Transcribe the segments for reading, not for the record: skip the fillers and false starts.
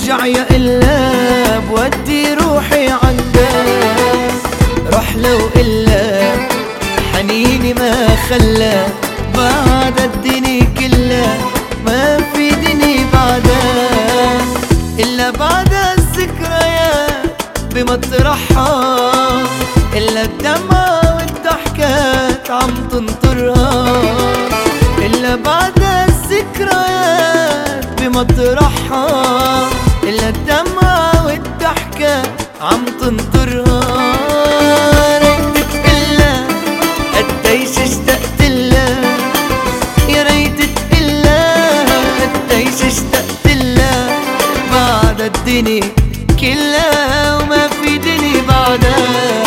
نرجع يا إلا بودي روحي عندك. روح لو إلا حنيني ما خلى بعد الدنيا كلها ما في دني بعدك إلا بعد الذكريات بمطرحها، إلا الدمعة والضحكات عم تنطرها، إلا بعد الذكريات بمطرحها، إلا الدمعة والضحكات عم تنطرها. ريتك إلا قديش اشتقت لها، يا ريتك إلا قديش اشتقت لها بعد الدنيا كلها وما في دنيا بعدها.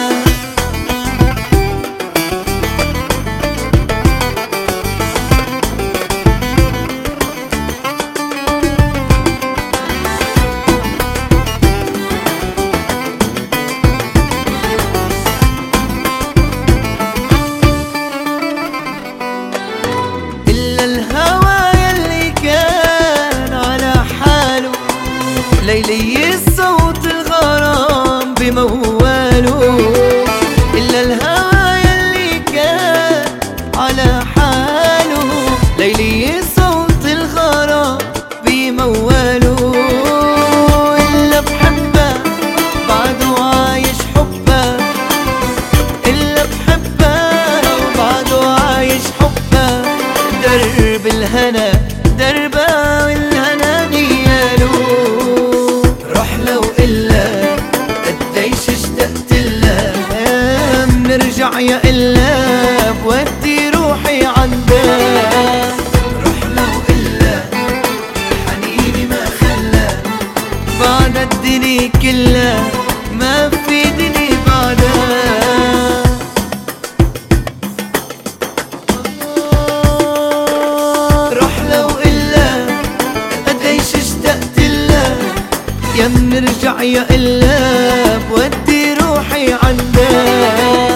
الهوى يلي كان على حاله ليلي صوت الغرام بمواله، إلا الهوى يلي كان على حاله ليلي صوت الغرام بمواله، إلا بحبه بعده عايش حبه، إلا بحبه وبعده عايش حبه. درب الهنا دربه والهنا نياله. روح لو إلا قديش اشتقت لها، بنرجع يا إلا بودي روحي عندك. روح لو إلا حنيني ما خلى بعد الدنيا كلها ما في دنيا بعدها. يا بنرجع يا إلا بودي روحي عندك.